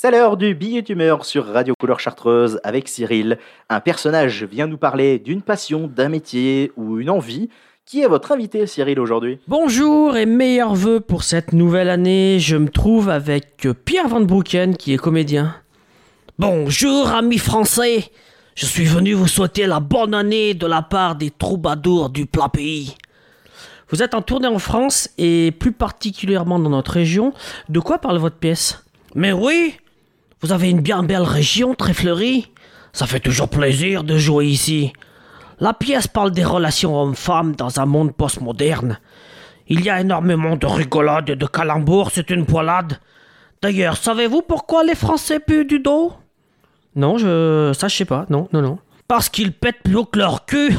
C'est l'heure du billet d'humeur sur Radio Couleur Chartreuse avec Cyril. Un personnage vient nous parler d'une passion, d'un métier ou une envie. Qui est votre invité, Cyril, aujourd'hui? Bonjour et meilleurs vœux pour cette nouvelle année. Je me trouve avec Pierre Van Broeken qui est comédien. Bonjour amis français. Je suis venu vous souhaiter la bonne année de la part des troubadours du plat pays. Vous êtes en tournée en France et plus particulièrement dans notre région. De quoi parle votre pièce? Mais oui, vous avez une bien belle région très fleurie. Ça fait toujours plaisir de jouer ici. La pièce parle des relations hommes-femmes dans un monde postmoderne. Il y a énormément de rigolade et de calembours, c'est une poilade. D'ailleurs, savez-vous pourquoi les Français puent du dos? Non, je sais pas, non. Parce qu'ils pètent plus haut que leur cul.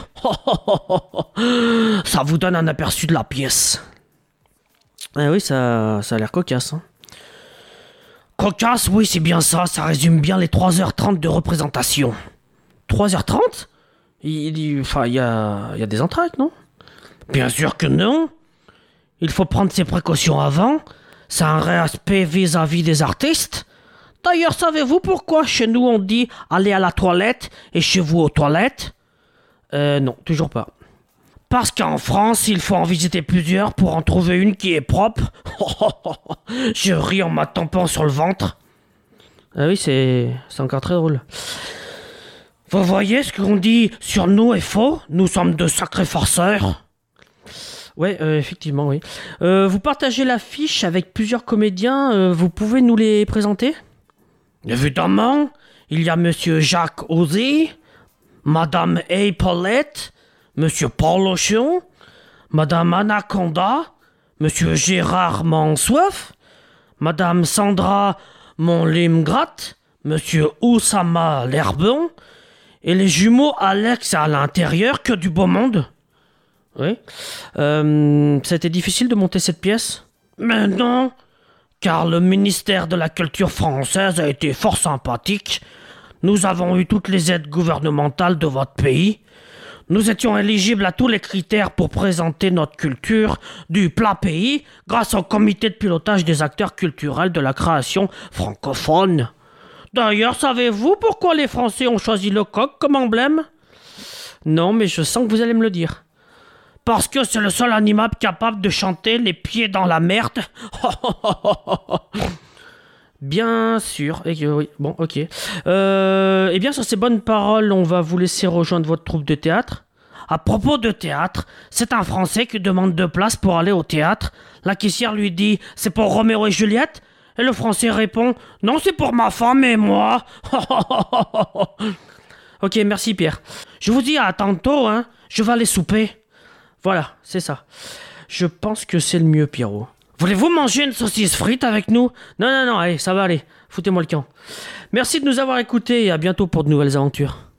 Ça vous donne un aperçu de la pièce. Ah oui, ça a l'air cocasse. Hein. Cocasse, oui, c'est bien ça. Ça résume bien les 3h30 de représentation. 3h30 ? Il y a des entr'actes, non? Bien sûr que non. Il faut prendre ses précautions avant. C'est un respect vis-à-vis des artistes. D'ailleurs, savez-vous pourquoi chez nous on dit aller à la toilette et chez vous aux toilettes? Non, toujours pas. Parce qu'en France, il faut en visiter plusieurs pour en trouver une qui est propre. Je ris en m'attampant sur le ventre. Ah oui, c'est encore très drôle. Vous voyez ce qu'on dit sur nous est faux? Nous sommes de sacrés farceurs. Ouais, effectivement, oui. Vous partagez l'affiche avec plusieurs comédiens. Vous pouvez nous les présenter? Évidemment. Il y a Monsieur Jacques Ozzy, Madame Paulette, Monsieur Paul Auchion, Madame Anaconda, Monsieur Gérard Mansoif, Madame Sandra Monlimgratte, Monsieur Oussama L'Herbon, et les jumeaux Alex à l'intérieur, que du beau monde. Oui. C'était difficile de monter cette pièce? Mais non, car le ministère de la Culture française a été fort sympathique. Nous avons eu toutes les aides gouvernementales de votre pays. Nous étions éligibles à tous les critères pour présenter notre culture du plat pays grâce au comité de pilotage des acteurs culturels de la création francophone. D'ailleurs, savez-vous pourquoi les Français ont choisi le coq comme emblème? Non, mais je sens que vous allez me le dire. Parce que c'est le seul animal capable de chanter les pieds dans la merde. Bien sûr. Oui, bon, ok. Eh bien, sur ces bonnes paroles, on va vous laisser rejoindre votre troupe de théâtre. À propos de théâtre, c'est un Français qui demande 2 places pour aller au théâtre. La caissière lui dit « C'est pour Roméo et Juliette ?» Et le Français répond « Non, c'est pour ma femme et moi. » Ok, merci Pierre. Je vous dis à tantôt, hein. Je vais aller souper. Voilà, c'est ça. Je pense que c'est le mieux, Pierrot. Voulez-vous manger une saucisse frite avec nous? Non, allez, ça va aller. Foutez-moi le camp. Merci de nous avoir écoutés et à bientôt pour de nouvelles aventures.